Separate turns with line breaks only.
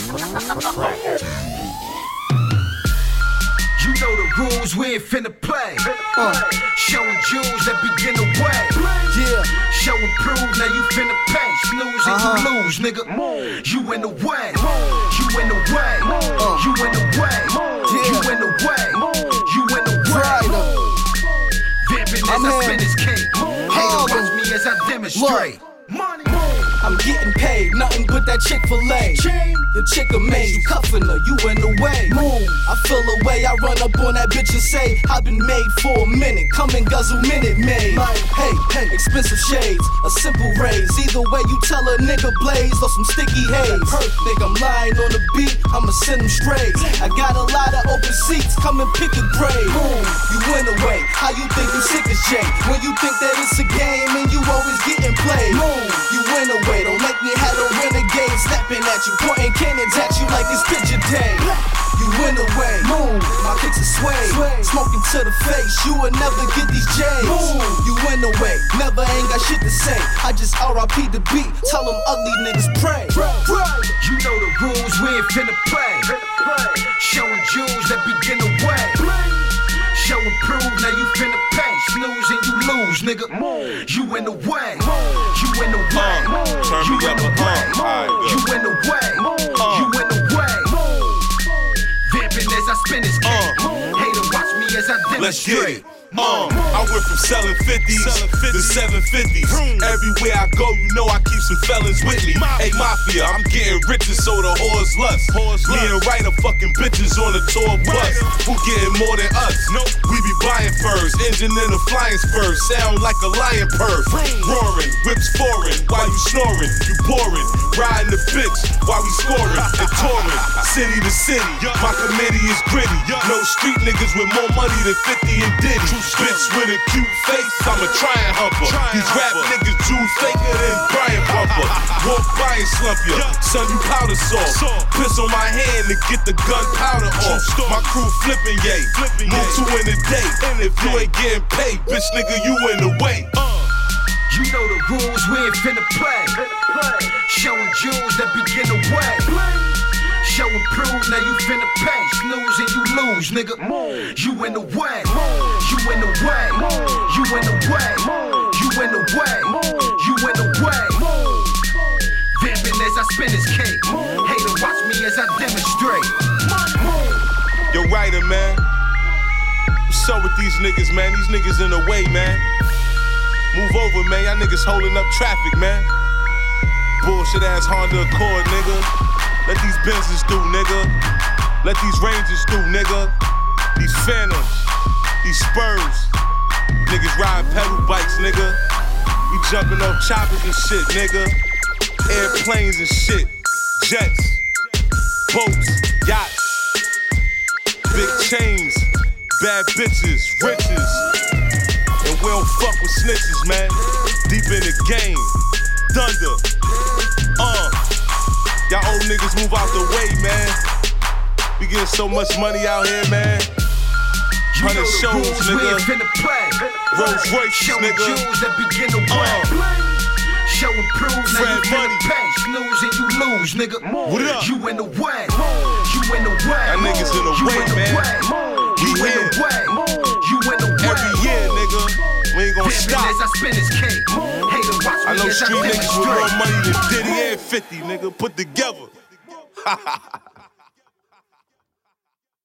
You know the rules, we ain't finna play. Showing jewels that begin the way.
Yeah.
Show and prove, now you finna pay. Snooze and you lose, nigga. You in the way. You in the way. You in the way. You in the way. You in the way. Vamping as I spin this cake. Hater watch me as I demonstrate. Money.
I'm getting paid, nothing but that Chick-fil-A. Your chick amazed, you cuffin' her, you in the way. I feel a way, I run up on that bitch and say, I've been made for a minute, come and guzzle Minute Maid. Hey, expensive shades, a simple raise. Either way you tell a nigga blaze or some sticky haze. Think I'm lying on the beat, I'ma send them strays. I got a lot of open seats, come and pick a grade. You win away, how you think you sick as Jay? When you think that it's a game and you always getting played. You win away, don't make me have a renegade snapping at you, pointing cannons at you like it's picture day. You win away, my kicks are sway, smoking to the face, you will never get these J's. You win away, never ain't got shit to say, I just RIP the beat, tell them ugly niggas pray.
You know the rules, we ain't finna play. Showing jewels that begin the way. Show and prove, now you finna pay. Snooze and you lose, nigga. You in the way. You in the way. You in the way. You in the way. You in the way. Vamping as I spin this cake. Hater watch me as I demonstrate.
I went from selling 50s to 750s. Everywhere I go, you know I keep some felons with me. Hey, Mafia, I'm getting richer, so the whores lust. Me and Ryder fucking bitches on the tour bus. Who getting more than us? We be buying furs, engine in the flying spurs. Sound like a lion purr. Roaring, whips foreign, while you snoring. You boring, riding the bitch while we scoring and touring. City to city, my committee is gritty. No street niggas with more money than 50 and Diddy. Bitch with a cute face, I'm a trying humper. These rap niggas Jew faker than Brian Bumper. Walk by and slump ya, son you powder sauce. Piss on my hand to get the gunpowder off. My crew flipping yay, move 2 in a day. If you ain't getting paid, bitch nigga you in the way.
You know the rules, we ain't finna play. Showing jewels that begin the way. Show and prove, now you finna pay. Snooze and you lose, nigga. You in the way. You in the way. You in the way. You in the way. You in the way. Vamping as I spin this cake. Hater watch me as I demonstrate.
Yo, Ryder, man. What's up with these niggas, man? These niggas in the way, man. Move over, man. Y'all niggas holding up traffic, man. Bullshit ass Honda Accord, nigga. Let these Benzes do, nigga. Let these Rangers do, nigga. These Phantoms, these Spurs. Niggas ride pedal bikes, nigga. We jumping off choppers and shit, nigga. Airplanes and shit. Jets, boats, yachts. Big chains, bad bitches, riches. And we don't fuck with snitches, man. Deep in the game. Thunder. Y'all old niggas move out the way, man. We getting so much money out here, man. 100 shows, nigga. Rolls Royces, nigga.
Jewels that begin the way. Show and prove, now you finna pay. Snooze and you lose, nigga.
What up?
You in the way. You in the way.
Y'all niggas in the way, man.
You in the way. You in the way.
Every year, nigga. We ain't gonna stop.
As I spin this cake.
I know street niggas with more money than Diddy and 50, nigga, put together.